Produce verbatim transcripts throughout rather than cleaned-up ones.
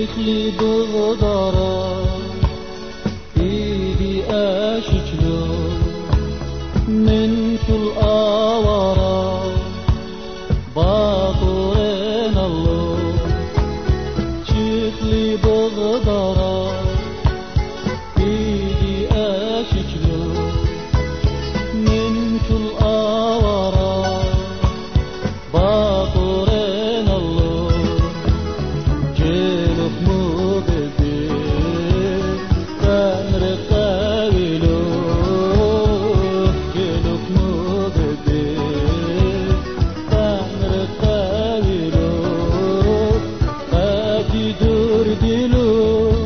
شيخلي بغدارة إيدي أشجله من كل آوارة باطرين الله شيخلي بغدارة إيدي أشجله من كل آوارة باطرين الله جيلك مبدي تمر قابلو جيلك مبدي تمر قابلو باقي دور دلو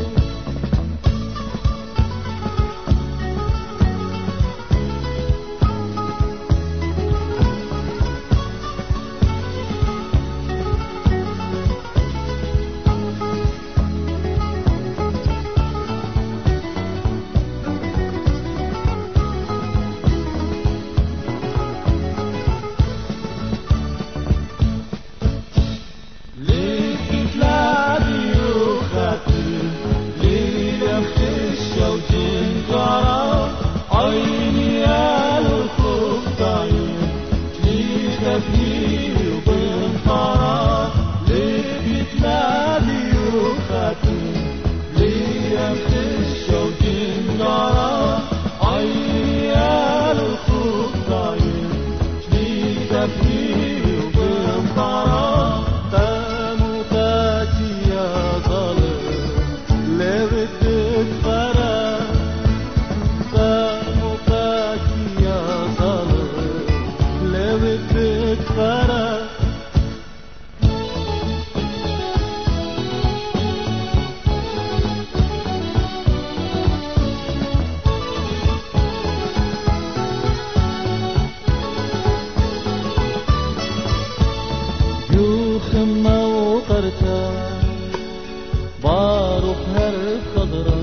خما وقرتا باروخ هرب خضرا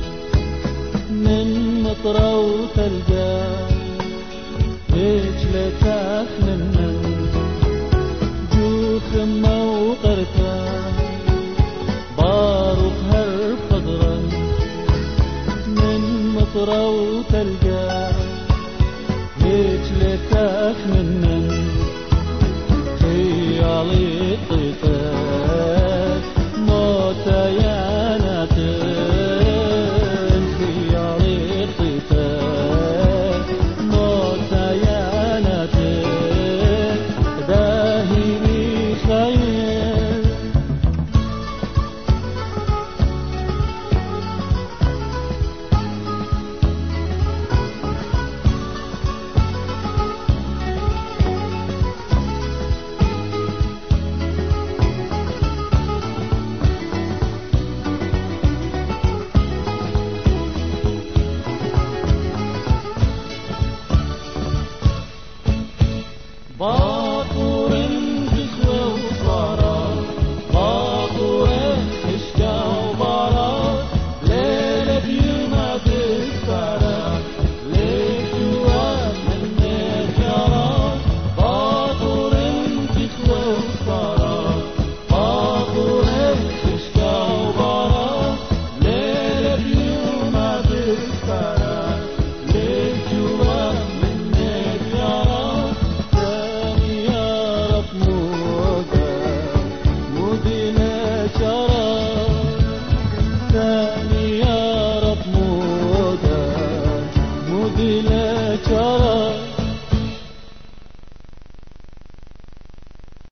من مطرة وتلقى رجلة تخننا جو خما وقرتا باروخ هرب خضرا من مطرة وتلقى رجلة تخننا خيالي طيفك موت يا